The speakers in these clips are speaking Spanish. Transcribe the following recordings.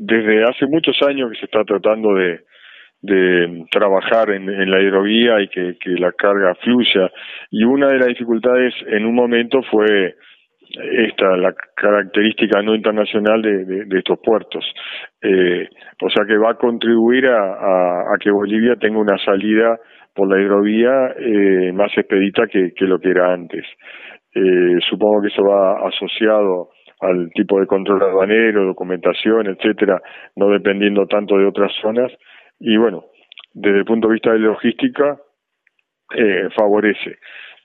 desde hace muchos años que se está tratando de trabajar en la hidrovía y que la carga fluya, y una de las dificultades en un momento fue la característica no internacional de estos puertos, o sea que va a contribuir a que Bolivia tenga una salida por la hidrovía más expedita que lo que era antes. Supongo que eso va asociado al tipo de control aduanero, documentación, etcétera, no dependiendo tanto de otras zonas, y bueno, desde el punto de vista de logística favorece.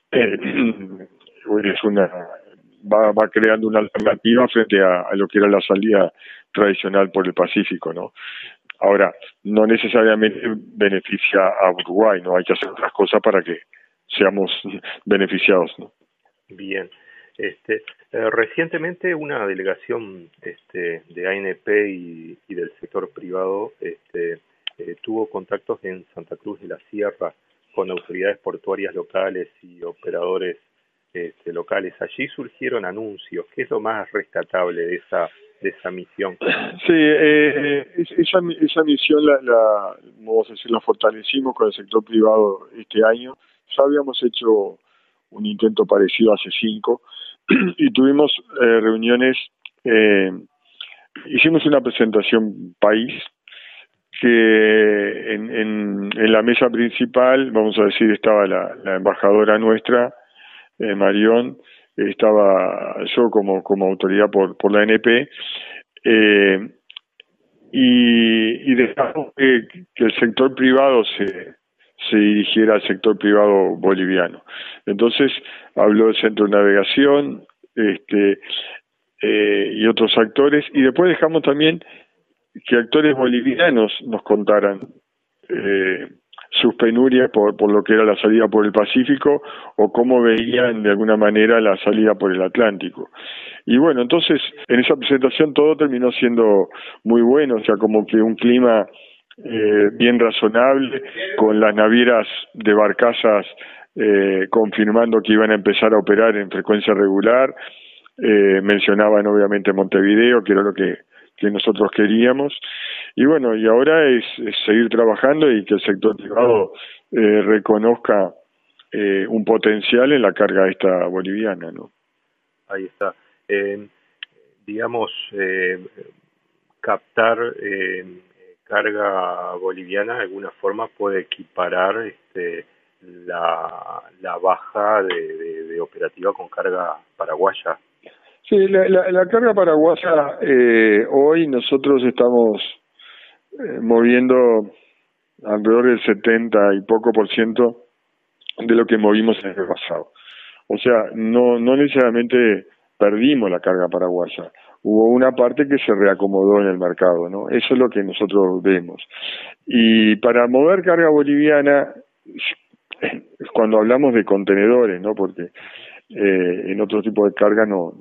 Es va creando una alternativa frente a lo que era la salida tradicional por el Pacífico, ¿no? Ahora, no necesariamente beneficia a Uruguay, ¿no? Hay que hacer otras cosas para que seamos beneficiados, ¿no? Bien. Recientemente una delegación de ANP y del sector privado tuvo contactos en Santa Cruz de la Sierra con autoridades portuarias locales y operadores locales. Allí surgieron anuncios. ¿Qué es lo más rescatable de esa misión? Sí, esa misión vamos a decir, la fortalecimos con el sector privado este año. Ya habíamos hecho un intento parecido hace 5 y tuvimos reuniones, hicimos una presentación país que en la mesa principal, vamos a decir, estaba la embajadora nuestra, Marión, estaba yo como autoridad por la ANP, y dejamos que el sector privado se dirigiera al sector privado boliviano. Entonces habló el Centro de Navegación y otros actores, y después dejamos también que actores bolivianos nos contaran sus penurias por lo que era la salida por el Pacífico o cómo veían de alguna manera la salida por el Atlántico. Y bueno, entonces en esa presentación todo terminó siendo muy bueno, o sea, como que un clima bien razonable, con las navieras de barcazas confirmando que iban a empezar a operar en frecuencia regular. Mencionaban obviamente Montevideo, que era lo que nosotros queríamos, y bueno, y ahora es seguir trabajando y que el sector privado reconozca un potencial en la carga esta boliviana, ¿no? Ahí está. Digamos, captar carga boliviana de alguna forma puede equiparar la baja de operativa con carga paraguaya. Sí, la carga paraguaya, hoy nosotros estamos moviendo alrededor del 70 y poco % de lo que movimos en el pasado. O sea, no necesariamente perdimos la carga paraguaya. Hubo una parte que se reacomodó en el mercado, ¿no? Eso es lo que nosotros vemos. Y para mover carga boliviana, cuando hablamos de contenedores, ¿no? Porque en otro tipo de carga no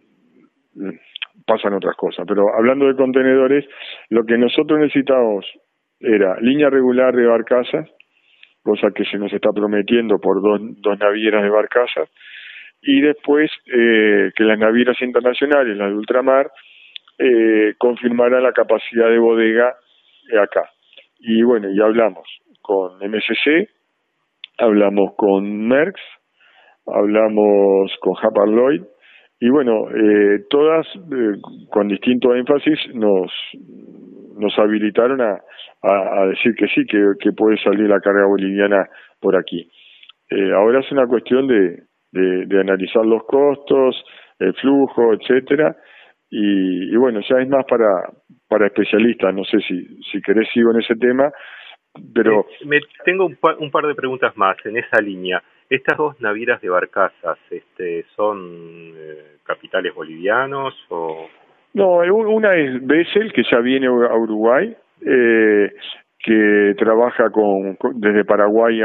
pasan otras cosas, pero hablando de contenedores, lo que nosotros necesitábamos era línea regular de barcazas, cosa que se nos está prometiendo por dos navieras de barcazas, y después que las navieras internacionales, las de ultramar, confirmaran la capacidad de bodega acá. Y bueno, ya hablamos con MSC, hablamos con Maersk, hablamos con Hapag-Lloyd, y bueno, todas con distinto énfasis nos habilitaron a decir que sí, que puede salir la carga boliviana por aquí. Ahora es una cuestión de analizar los costos, el flujo, etcétera, y bueno, ya es más para especialistas. No sé si querés sigo en ese tema, pero tengo un par de preguntas más en esa línea. ¿Estas dos navieras de barcazas son capitales bolivianos o...? No, una es Bessel, que ya viene a Uruguay, que trabaja desde Paraguay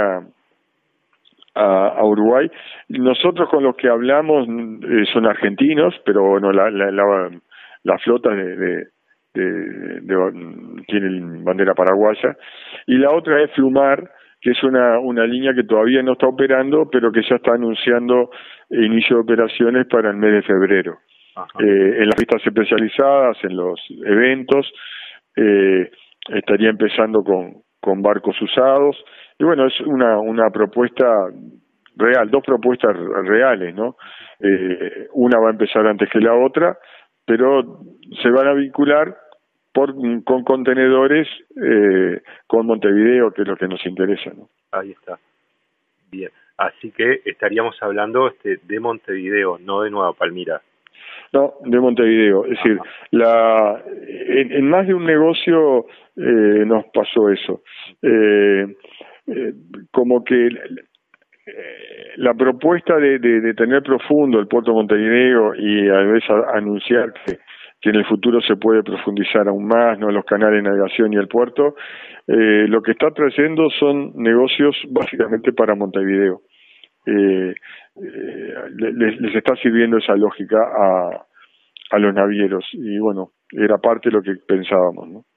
a Uruguay. Nosotros con los que hablamos son argentinos, pero bueno, la flota tiene bandera paraguaya. Y la otra es Flumar, que es una línea que todavía no está operando, pero que ya está anunciando inicio de operaciones para el mes de febrero. En las pistas especializadas, en los eventos, estaría empezando con barcos usados, y bueno, es una propuesta real, dos propuestas reales, ¿no? Una va a empezar antes que la otra, pero se van a vincular con contenedores con Montevideo, que es lo que nos interesa, ¿no? Ahí está. Bien. Así que estaríamos hablando de Montevideo, no de Nueva Palmira. No, de Montevideo. Es decir, en más de un negocio nos pasó eso. Como que la propuesta de tener profundo el puerto de Montevideo y a veces anunciar que en el futuro se puede profundizar aún más, ¿no?, los canales de navegación y el puerto, lo que está trayendo son negocios básicamente para Montevideo. Les está sirviendo esa lógica a los navieros, y bueno, era parte de lo que pensábamos, ¿no?